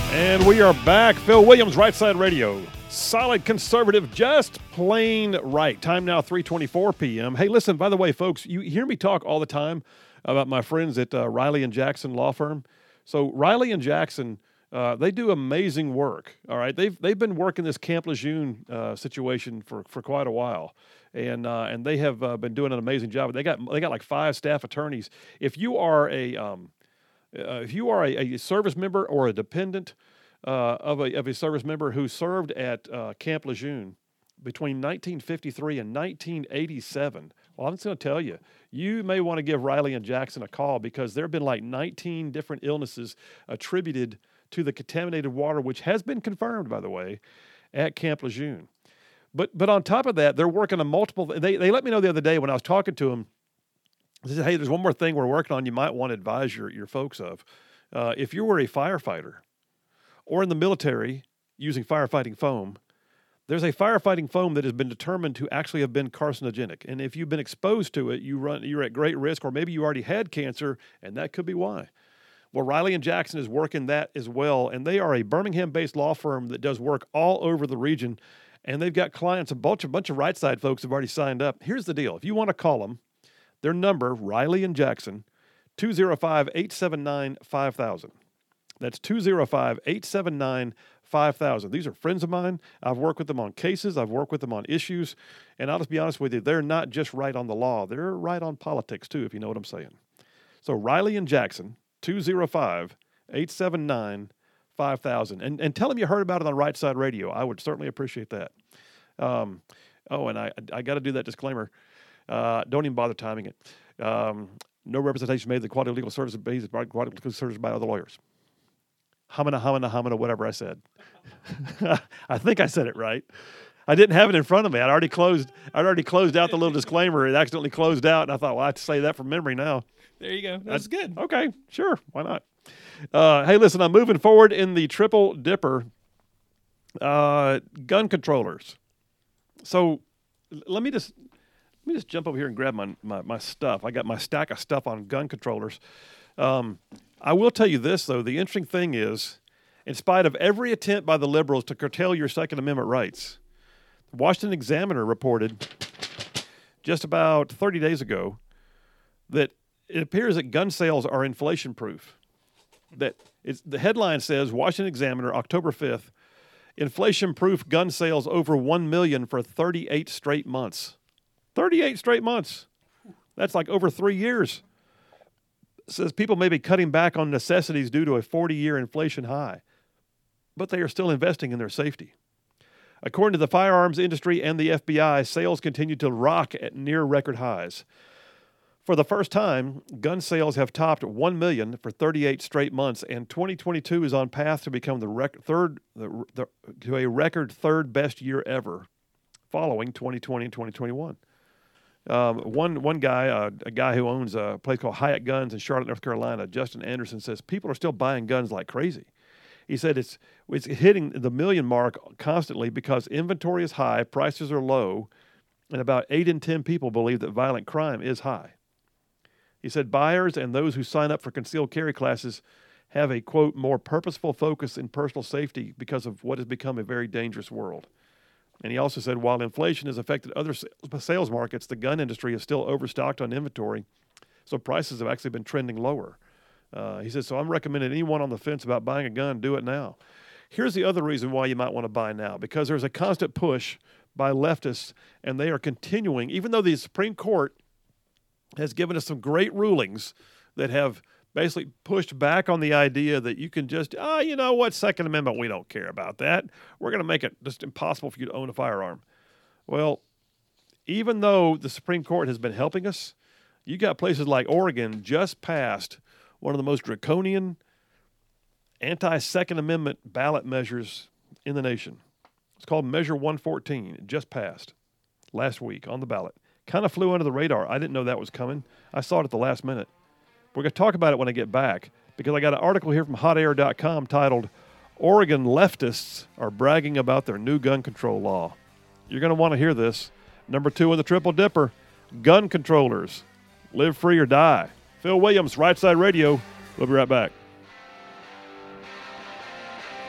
And we are back. Phil Williams, Right Side Radio. Solid conservative, just plain right. Time now, 3:24 p.m. Hey, listen, by the way, folks, you hear me talk all the time about my friends at Riley and Jackson Law Firm. So Riley and Jackson, they do amazing work. All right, they've been working this Camp Lejeune situation for quite a while, and they have been doing an amazing job. They got like 5 staff attorneys. If you are a service member or a dependent of a service member who served at Camp Lejeune between 1953 and 1987, well, I'm just going to tell you, you may want to give Riley and Jackson a call because there have been like 19 different illnesses attributed to the contaminated water, which has been confirmed, by the way, at Camp Lejeune. But on top of that, they're working on multiple. They let me know the other day when I was talking to them. They said, hey, there's one more thing we're working on you might want to advise your folks of. If you were a firefighter or in the military using firefighting foam, there's a firefighting foam that has been determined to actually have been carcinogenic. And if you've been exposed to it, you're at great risk, or maybe you already had cancer, and that could be why. Well, Riley and Jackson is working that as well, and they are a Birmingham-based law firm that does work all over the region, and they've got clients, a bunch of right side folks have already signed up. Here's the deal. If you want to call them, their number, Riley and Jackson, 205-879-5000. That's 205-879-5000. These are friends of mine. I've worked with them on cases. I've worked with them on issues. And I'll just be honest with you, they're not just right on the law. They're right on politics, too, if you know what I'm saying. So Riley and Jackson, 205-879-5000. And tell them you heard about it on Right Side Radio. I would certainly appreciate that. And I got to do that disclaimer. Don't even bother timing it. No representation made of the quality of legal services based on quality of legal services by other lawyers. Hamina, whatever I said. I think I said it right. I didn't have it in front of me. I'd already closed out the little disclaimer. It accidentally closed out, and I thought, well, I have to say that from memory now. There you go. That's good. Okay, sure. Why not? Hey, listen, I'm moving forward in the Triple Dipper gun controllers. So let me just jump over here and grab my stuff. I got my stack of stuff on gun controllers. I will tell you this, though. The interesting thing is, in spite of every attempt by the liberals to curtail your Second Amendment rights, the Washington Examiner reported just about 30 days ago that it appears that gun sales are inflation-proof. The headline says, Washington Examiner, October 5th, inflation-proof gun sales over 1 million for 38 straight months. 38 straight months. That's like over 3 years. It says people may be cutting back on necessities due to a 40-year inflation high, but they are still investing in their safety. According to the firearms industry and the FBI, sales continue to rock at near record highs. For the first time, gun sales have topped 1 million for 38 straight months, and 2022 is on path to become a record third best year ever, following 2020 and 2021. One guy, a guy who owns a place called Hyatt Guns in Charlotte, North Carolina, Justin Anderson, says people are still buying guns like crazy. He said it's hitting the million mark constantly because inventory is high, prices are low, and about 8 in 10 people believe that violent crime is high. He said buyers and those who sign up for concealed carry classes have a, quote, more purposeful focus in personal safety because of what has become a very dangerous world. And he also said while inflation has affected other sales markets, the gun industry is still overstocked on inventory, so prices have actually been trending lower. He says, so I'm recommending anyone on the fence about buying a gun, do it now. Here's the other reason why you might want to buy now, because there's a constant push by leftists, and they are continuing, even though the Supreme Court has given us some great rulings that have basically pushed back on the idea that you can just, you know what, Second Amendment, we don't care about that. We're going to make it just impossible for you to own a firearm. Well, even though the Supreme Court has been helping us, you got places like Oregon just passed one of the most draconian anti-Second Amendment ballot measures in the nation. It's called Measure 114. It just passed last week on the ballot. Kind of flew under the radar. I didn't know that was coming. I saw it at the last minute. We're going to talk about it when I get back because I got an article here from hotair.com titled, Oregon leftists are bragging about their new gun control law. You're going to want to hear this. Number 2 in the Triple Dipper, gun controllers. Live free or die. Phil Williams, Right Side Radio. We'll be right back.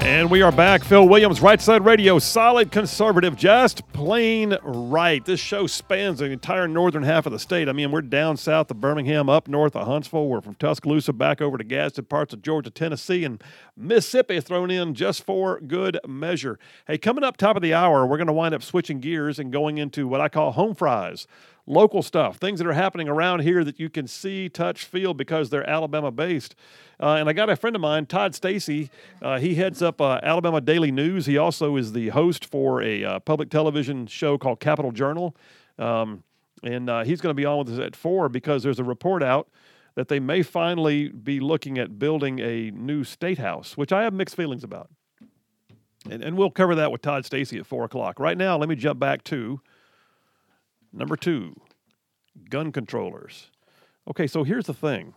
And we are back. Phil Williams, Right Side Radio, solid conservative, just plain right. This show spans the entire northern half of the state. I mean, we're down south of Birmingham, up north of Huntsville. We're from Tuscaloosa back over to Gadsden, parts of Georgia, Tennessee, and Mississippi thrown in just for good measure. Hey, coming up top of the hour, we're going to wind up switching gears and going into what I call home fries. Local stuff, things that are happening around here that you can see, touch, feel because they're Alabama-based. And I got a friend of mine, Todd Stacy. He heads up Alabama Daily News. He also is the host for a public television show called Capitol Journal. And he's going to be on with us at 4 because there's a report out that they may finally be looking at building a new state house, which I have mixed feelings about. And we'll cover that with Todd Stacy at 4 o'clock. Right now, let me jump back to number 2, gun controllers. Okay, so here's the thing.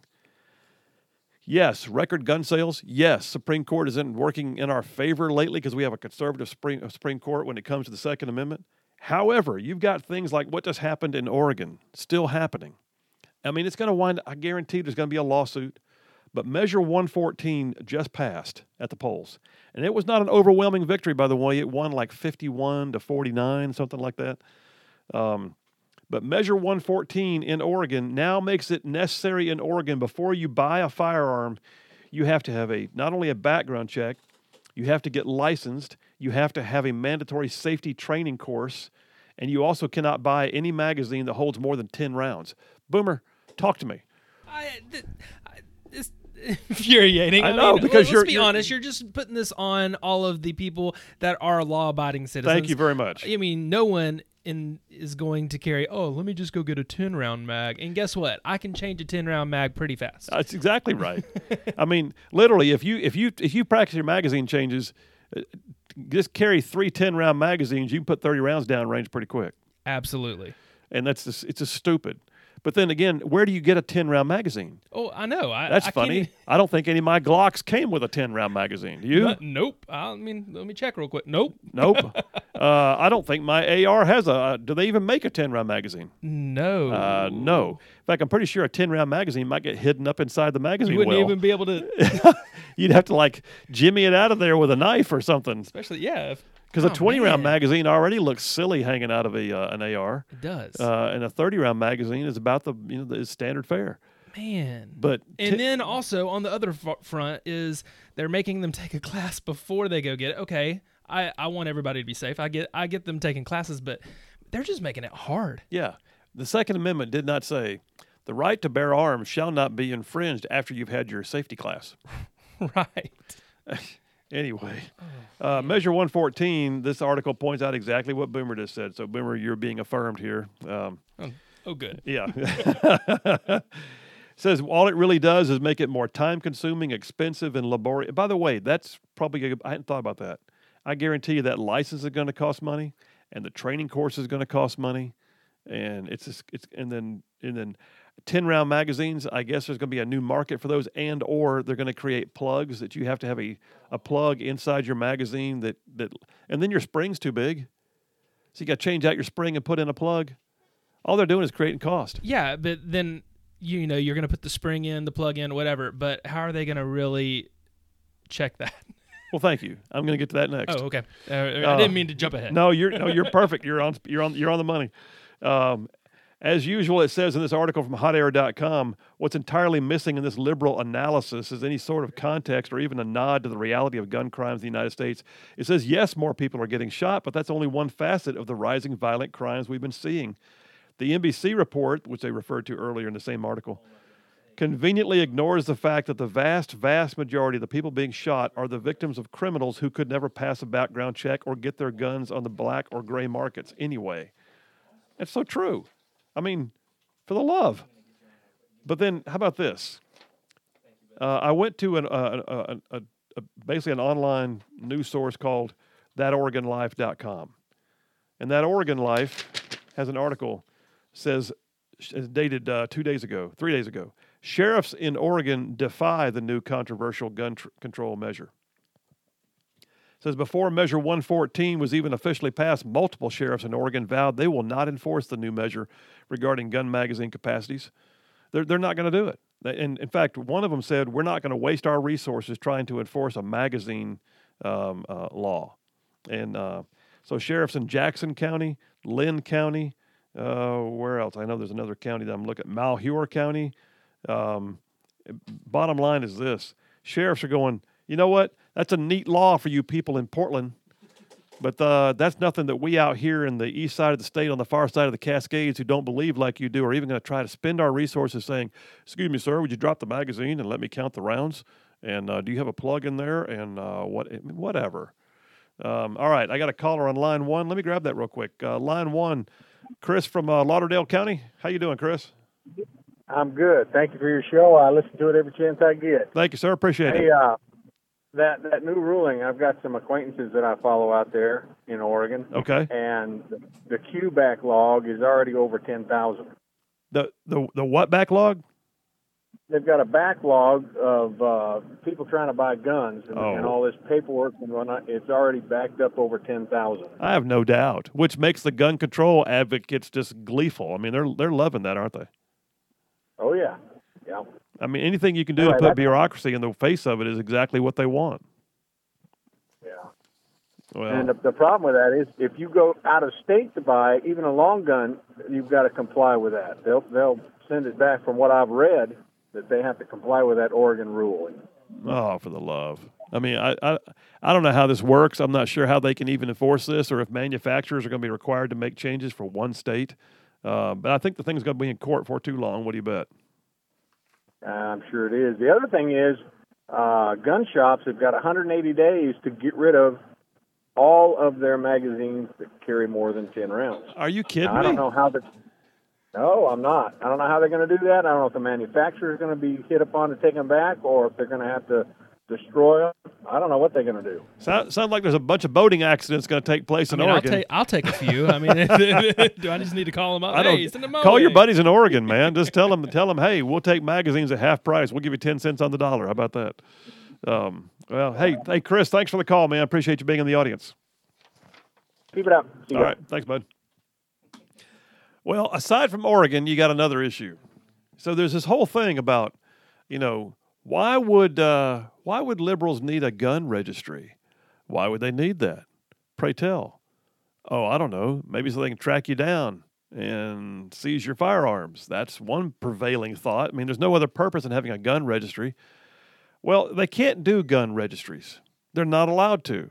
Yes, record gun sales. Yes, Supreme Court isn't working in our favor lately because we have a conservative Supreme Court when it comes to the Second Amendment. However, you've got things like what just happened in Oregon still happening. I mean, it's going to wind, I guarantee there's going to be a lawsuit, but Measure 114 just passed at the polls. And it was not an overwhelming victory, by the way. It won like 51 to 49, something like that. But Measure 114 in Oregon now makes it necessary in Oregon before you buy a firearm, you have to have not only a background check, you have to get licensed, you have to have a mandatory safety training course, and you also cannot buy any magazine that holds more than 10 rounds. Boomer, talk to me. It's infuriating. I know, because let's be honest, you're just putting this on all of the people that are law-abiding citizens. Thank you very much. I mean, no one is going to carry, let me just go get a 10-round mag. And guess what? I can change a 10-round mag pretty fast. That's exactly right. I mean, literally, if you practice your magazine changes, just carry 3 10-round magazines, you can put 30 rounds down range pretty quick. Absolutely. And it's just stupid. But then again, where do you get a 10-round magazine? Oh, I know. That's funny. I don't think any of my Glocks came with a 10-round magazine. Do you? Nope. I mean, let me check real quick. Nope. I don't think my AR has do they even make a 10-round magazine? No. No. In fact, I'm pretty sure a 10-round magazine might get hidden up inside the magazine. You wouldn't even be able to. You'd have to jimmy it out of there with a knife or something. Especially, yeah. Because a 20-round magazine already looks silly hanging out of an AR. It does. And a 30-round magazine is about the standard fare. Man. But and then also on the other front is they're making them take a class before they go get it. Okay, I want everybody to be safe. I get them taking classes, but they're just making it hard. Yeah. The Second Amendment did not say the right to bear arms shall not be infringed after you've had your safety class. Right. Anyway, Measure 114, this article points out exactly what Boomer just said. So, Boomer, you're being affirmed here. Good. Yeah. Says all it really does is make it more time-consuming, expensive, and laborious. By the way, that's probably I hadn't thought about that. I guarantee you that license is going to cost money, and the training course is going to cost money, and and then 10-round magazines, I guess there's going to be a new market for those, or they're going to create plugs that you have to have a plug inside your magazine that and then your spring's too big. So you got to change out your spring and put in a plug. All they're doing is creating cost. Yeah, but then you're going to put the spring in, the plug in, whatever, but how are they going to really check that? Well, thank you. I'm going to get to that next. Oh, okay. I didn't mean to jump ahead. No, you're perfect. You're on the money. As usual, it says in this article from hotair.com, what's entirely missing in this liberal analysis is any sort of context or even a nod to the reality of gun crimes in the United States. It says, yes, more people are getting shot, but that's only one facet of the rising violent crimes we've been seeing. The NBC report, which they referred to earlier in the same article, conveniently ignores the fact that the vast, vast majority of the people being shot are the victims of criminals who could never pass a background check or get their guns on the black or gray markets anyway. It's so true. I mean, for the love. But then, how about this? I went to basically an online news source called ThatOregonLife.com. And That Oregon Life has an article, says, dated 3 days ago. Sheriffs in Oregon defy the new controversial gun control measure. Says before Measure 114 was even officially passed, multiple sheriffs in Oregon vowed they will not enforce the new measure regarding gun magazine capacities. They're not going to do it. And in fact, one of them said, we're not going to waste our resources trying to enforce a magazine law. And so sheriffs in Jackson County, Lynn County, where else? I know there's another county that I'm looking at, Malheur County. Bottom line is this. Sheriffs are going, you know what? That's a neat law for you people in Portland. But that's nothing that we out here in the east side of the state on the far side of the Cascades who don't believe like you do are even going to try to spend our resources saying, excuse me, sir, would you drop the magazine and let me count the rounds? And do you have a plug in there? And whatever. All right, I got a caller on line one. Let me grab that real quick. Line one, Chris from Lauderdale County. How you doing, Chris? I'm good. Thank you for your show. I listen to it every chance I get. Thank you, sir. Appreciate Hey, it. that new ruling, I've got some acquaintances that I follow out there in Oregon. Okay. And the Q backlog is already over 10,000. The what backlog? They've got a backlog of people trying to buy guns and all this paperwork and whatnot. It's already backed up over 10,000. I have no doubt, which makes the gun control advocates just gleeful. I mean, they're loving that, aren't they? Oh, yeah. Yeah. I mean, anything you can do to put bureaucracy in the face of it is exactly what they want. Yeah. Well, and the problem with that is if you go out of state to buy even a long gun, you've got to comply with that. They'll send it back from what I've read that they have to comply with that Oregon rule. oh, for the love. I mean, I don't know how this works. I'm not sure how they can even enforce this or if manufacturers are going to be required to make changes for one state. But I think the thing's going to be in court for too long. What do you bet? I'm sure it is. The other thing is gun shops have got 180 days to get rid of all of their magazines that carry more than 10 rounds. Are you kidding me? I don't know how No, I'm not. I don't know how they're going to do that. I don't know if the manufacturer is going to be hit upon to take them back or if they're going to have to destroy them. I don't know what they're going to do. Sounds like there's a bunch of boating accidents going to take place in Oregon. I'll take a few. I mean, do I just need to call them up? Hey, send them call your buddies in Oregon, man. Just tell them, hey, we'll take magazines at half price. We'll give you 10 cents on the dollar. How about that? Well, hey, Chris, thanks for the call, man. I appreciate you being in the audience. Keep it up. See you. All right, thanks, bud. Well, aside from Oregon, you got another issue. So there's this whole thing about, why would liberals need a gun registry? Why would they need that? Pray tell. Oh, I don't know. Maybe so they can track you down and seize your firearms. That's one prevailing thought. I mean, there's no other purpose in having a gun registry. Well, they can't do gun registries. They're not allowed to.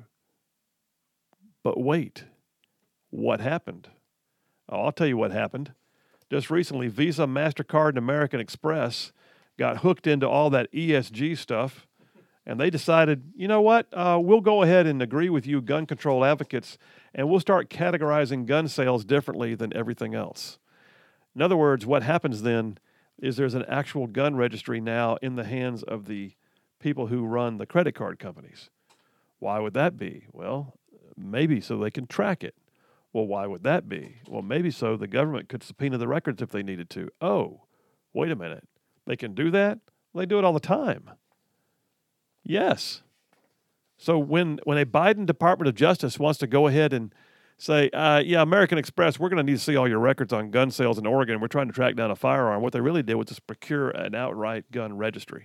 But wait, what happened? Oh, I'll tell you what happened. Just recently, Visa, MasterCard, and American Express got hooked into all that ESG stuff, and they decided, you know what, we'll go ahead and agree with you gun control advocates, and we'll start categorizing gun sales differently than everything else. In other words, what happens then is there's an actual gun registry now in the hands of the people who run the credit card companies. Why would that be? Well, maybe so they can track it. Well, why would that be? Well, maybe so the government could subpoena the records if they needed to. Oh, wait a minute. They can do that? Well, they do it all the time. Yes. So when a Biden Department of Justice wants to go ahead and say, American Express, we're going to need to see all your records on gun sales in Oregon. We're trying to track down a firearm. What they really did was just procure an outright gun registry.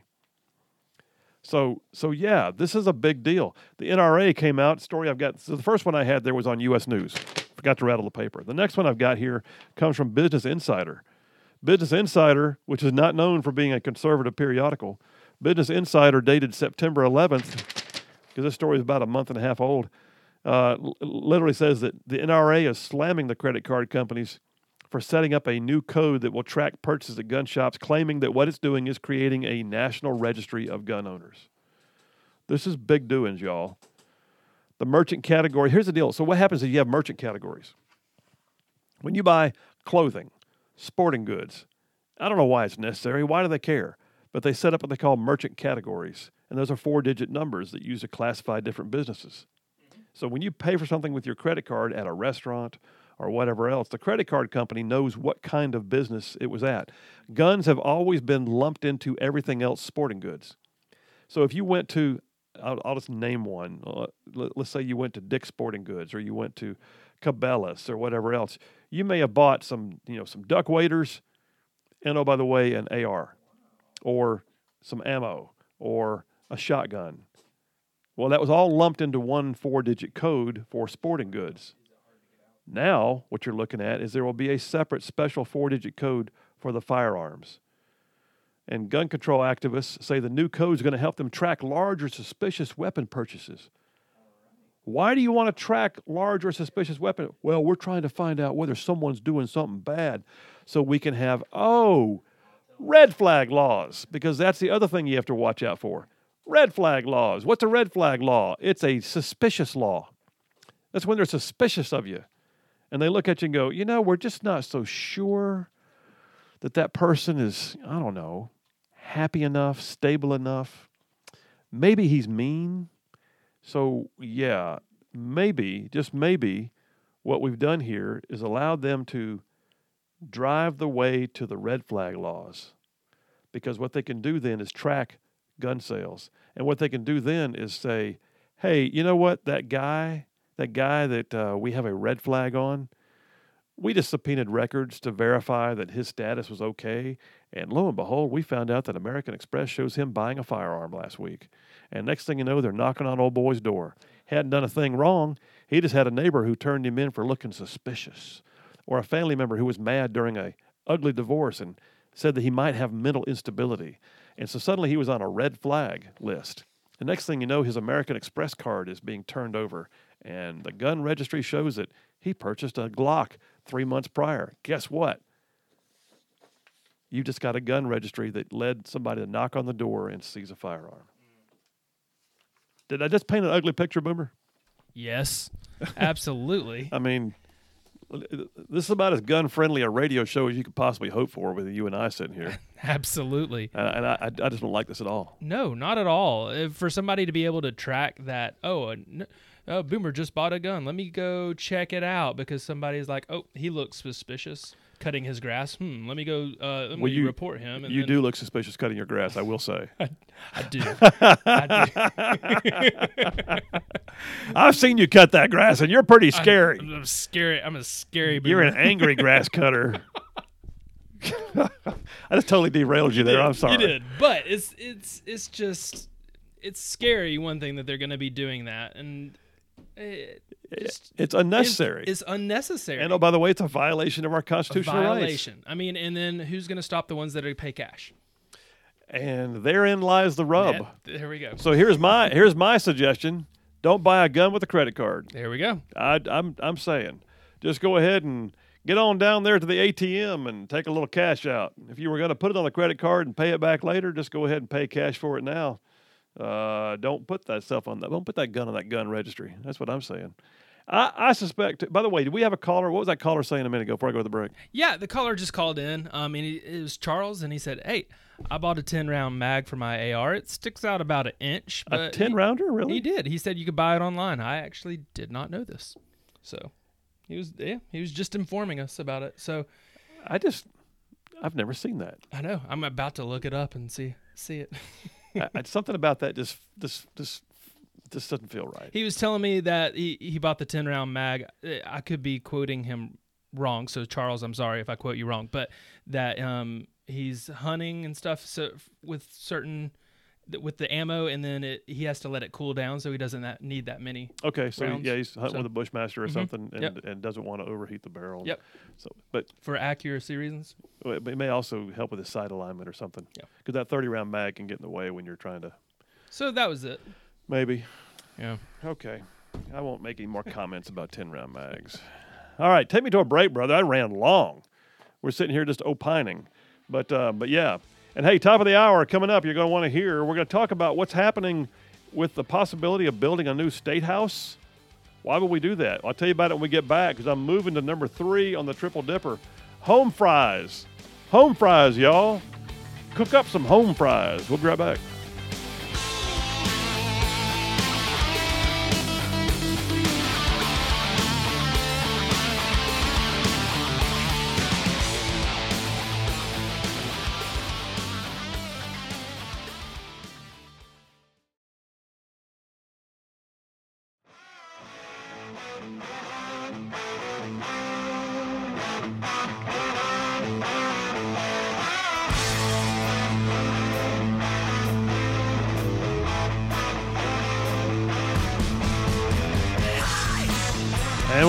So yeah, this is a big deal. The NRA came out, story I've got, so the first one I had there was on U.S. News. Forgot to rattle the paper. The next one I've got here comes from Business Insider. Business Insider, which is not known for being a conservative periodical, Business Insider dated September 11th, because this story is about a month and a half old, literally says that the NRA is slamming the credit card companies for setting up a new code that will track purchases at gun shops, claiming that what it's doing is creating a national registry of gun owners. This is big doings, y'all. The merchant category, here's the deal. So what happens is you have merchant categories. When you buy clothing, sporting goods, I don't know why it's necessary. Why do they care? But they set up what they call merchant categories. And those are 4-digit numbers that use to classify different businesses. So when you pay for something with your credit card at a restaurant or whatever else, the credit card company knows what kind of business it was at. Guns have always been lumped into everything else sporting goods. So if you went to, I'll just name one. Let's say you went to Dick's Sporting Goods or you went to Cabela's or whatever else. You may have bought some duck waders and, oh, by the way, an AR or some ammo or a shotgun. Well, that was all lumped into one 4-digit code for sporting goods. Now, what you're looking at is there will be a separate special 4-digit code for the firearms. And gun control activists say the new code is going to help them track large or suspicious weapon purchases. Why do you want to track large or suspicious weapon? Well, we're trying to find out whether someone's doing something bad so we can have, red flag laws, because that's the other thing you have to watch out for. Red flag laws. What's a red flag law? It's a suspicious law. That's when they're suspicious of you. And they look at you and go, we're just not so sure that person is, I don't know, happy enough, stable enough. Maybe he's mean. So, yeah, maybe, just maybe, what we've done here is allowed them to drive the way to the red flag laws. Because what they can do then is track gun sales. And what they can do then is say, hey, you know what, that guy that we have a red flag on, we just subpoenaed records to verify that his status was okay. And lo and behold, we found out that American Express shows him buying a firearm last week. And next thing you know, they're knocking on old boy's door. Hadn't done a thing wrong. He just had a neighbor who turned him in for looking suspicious. Or a family member who was mad during a ugly divorce and said that he might have mental instability. And so suddenly he was on a red flag list. The next thing you know, his American Express card is being turned over. And the gun registry shows that he purchased a Glock 3 months prior. Guess what? You just got a gun registry that led somebody to knock on the door and seize a firearm. Did I just paint an ugly picture, Boomer? Yes, absolutely. I mean, this is about as gun-friendly a radio show as you could possibly hope for with you and I sitting here. Absolutely. And I just don't like this at all. No, not at all. For somebody to be able to track that, Boomer just bought a gun. Let me go check it out because somebody's like, he looks suspicious cutting his grass. Let me go report him. And you do look suspicious cutting your grass, I will say. I do. I've seen you cut that grass, and you're pretty scary. I'm scary. I'm a scary Boomer. You're an angry grass cutter. I just totally derailed you there. I'm sorry. You did. But it's scary, one thing, that they're going to be doing that. And it's unnecessary. It's unnecessary. And by the way, it's a violation of our constitutional rights. I mean, and then who's going to stop the ones that pay cash? And therein lies the rub. There we go. So here's my suggestion: don't buy a gun with a credit card. There we go. I'm saying, just go ahead and get on down there to the ATM and take a little cash out. If you were going to put it on the credit card and pay it back later, just go ahead and pay cash for it now. Don't put that stuff on that. Don't put that gun on that gun registry. That's what I'm saying. I suspect. By the way, do we have a caller? What was that caller saying a minute ago before I go to the break? Yeah, the caller just called in. And it was Charles, and he said, "Hey, I bought a 10-round mag for my AR. It sticks out about an inch." But a 10-rounder, really? He did. He said you could buy it online. I actually did not know this, so he was just informing us about it. So I've never seen that. I know. I'm about to look it up and see it. Something about that just doesn't feel right. He was telling me that he bought the 10-round mag. I could be quoting him wrong, so Charles, I'm sorry if I quote you wrong, but that he's hunting and stuff with the ammo, and then he has to let it cool down so he doesn't need that many. Okay, so rounds. he's hunting with a Bushmaster or something, Yep. and doesn't want to overheat the barrel. Yep. So, but for accuracy reasons. It may also help with his sight alignment or something. Yeah. Because that 30-round mag can get in the way when you're trying to. So that was it. Maybe. Yeah. Okay. I won't make any more comments about 10-round mags. All right, take me to a break, brother. I ran long. We're sitting here just opining, but yeah. And hey, top of the hour coming up. You're going to want to hear. We're going to talk about what's happening with the possibility of building a new state house. Why would we do that? I'll tell you about it when we get back because I'm moving to number 3 on the Triple Dipper. Home fries. Home fries, y'all. Cook up some home fries. We'll be right back.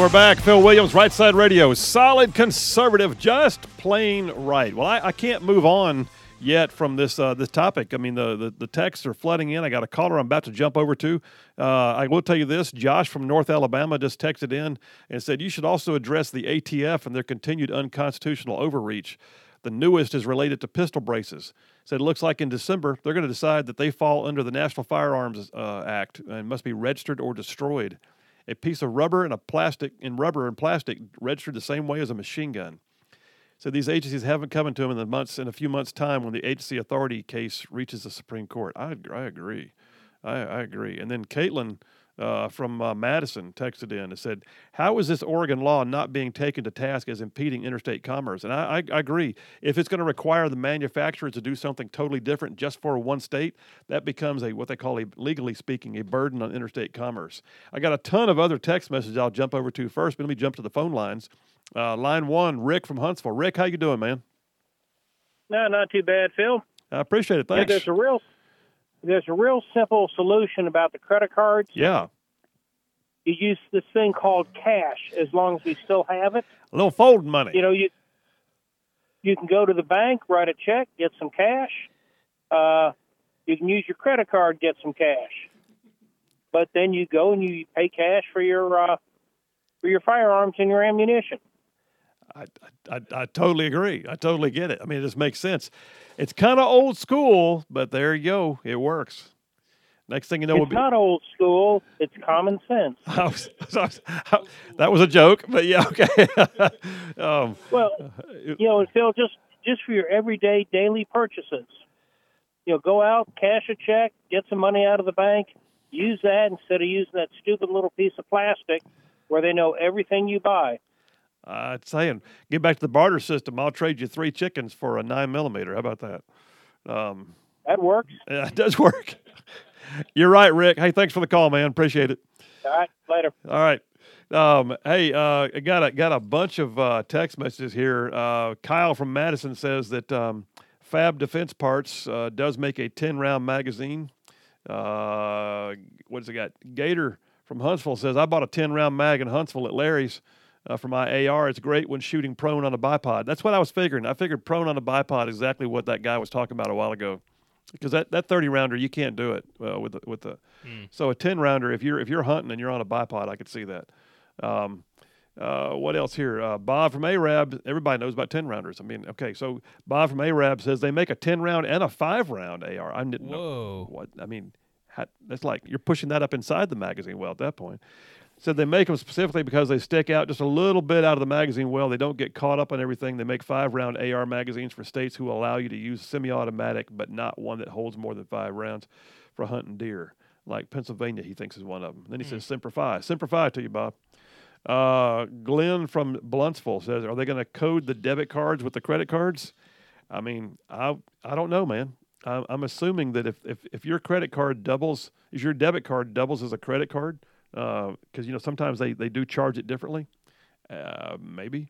we're back. Phil Williams, Right Side Radio. Solid conservative, just plain right. Well, I can't move on yet from this topic. I mean, the texts are flooding in. I got a caller I'm about to jump over to. I will tell you this. Josh from North Alabama just texted in and said, you should also address the ATF and their continued unconstitutional overreach. The newest is related to pistol braces. Said it looks like in December they're going to decide that they fall under the National Firearms Act and must be registered or destroyed. A piece of rubber and plastic registered the same way as a machine gun. So these agencies haven't come to them in a few months' time when the agency authority case reaches the Supreme Court. I agree. I agree. And then Caitlin from Madison texted in and said, how is this Oregon law not being taken to task as impeding interstate commerce? And I agree. If it's going to require the manufacturer to do something totally different just for one state, that becomes what they call, legally speaking, a burden on interstate commerce. I got a ton of other text messages I'll jump over to first, but let me jump to the phone lines. Line one, Rick from Huntsville. Rick, how you doing, man? No, not too bad, Phil. I appreciate it. Thanks. Yeah, there's a real simple solution about the credit cards. Yeah. You use this thing called cash as long as we still have it. A little folding money. You know, you can go to the bank, write a check, get some cash. You can use your credit card, get some cash. But then you go and you pay cash for your firearms and your ammunition. I totally agree. I totally get it. I mean, it just makes sense. It's kind of old school, but there you go. It works. Next thing you know, it's not old school. It's common sense. That was a joke, but yeah, okay. Well, and Phil, just for your everyday, daily purchases, go out, cash a check, get some money out of the bank, use that instead of using that stupid little piece of plastic where they know everything you buy. Saying, get back to the barter system. I'll trade you 3 chickens for a 9mm. How about that? That works. Yeah, it does work. You're right, Rick. Hey, thanks for the call, man. Appreciate it. All right, later. All right. Hey, I got a bunch of text messages here. Kyle from Madison says that Fab Defense Parts does make a 10-round magazine. What does it got? Gator from Huntsville says, I bought a 10-round mag in Huntsville at Larry's for my AR. It's great when shooting prone on a bipod. That's what I was figuring. I figured prone on a bipod, exactly what that guy was talking about a while ago. Because that 30-rounder, you can't do it with the. So a 10-rounder, if you're hunting and you're on a bipod, I could see that. What else here? Bob from Arab. Everybody knows about 10-rounders. I mean, okay. So Bob from Arab says they make a 10-round and a 5-round AR. I didn't know what. I mean, that's like you're pushing that up inside the magazine well at that point. Said they make them specifically because they stick out just a little bit out of the magazine well. They don't get caught up on everything. They make 5-round AR magazines for states who allow you to use semi-automatic, but not one that holds more than 5 rounds for hunting deer. Like Pennsylvania, he thinks is one of them. Then he says, Semper Fi. Semper Fi to you, Bob. Glenn from Bluntsville says, are they going to code the debit cards with the credit cards? I mean, I don't know, man. I'm assuming that if your credit card doubles, if your debit card doubles as a credit card, because sometimes they do charge it differently. Maybe.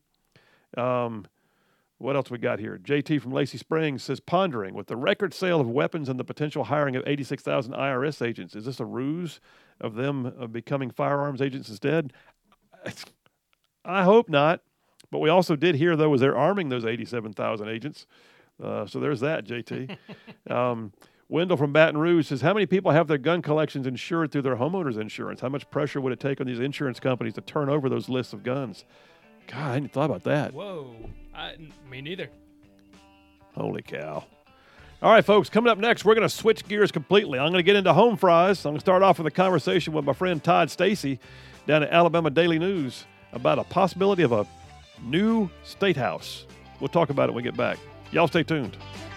What else we got here? JT from Lacey Springs says, pondering with the record sale of weapons and the potential hiring of 86,000 IRS agents, is this a ruse of them becoming firearms agents instead? I hope not. But we also did hear, though, as they're arming those 87,000 agents. So there's that, JT. Wendell from Baton Rouge says, how many people have their gun collections insured through their homeowner's insurance? How much pressure would it take on these insurance companies to turn over those lists of guns? God, I hadn't thought about that. Whoa. Me neither. Holy cow. All right, folks, coming up next, we're going to switch gears completely. I'm going to get into home fries. I'm going to start off with a conversation with my friend Todd Stacy down at Alabama Daily News about a possibility of a new state house. We'll talk about it when we get back. Y'all stay tuned.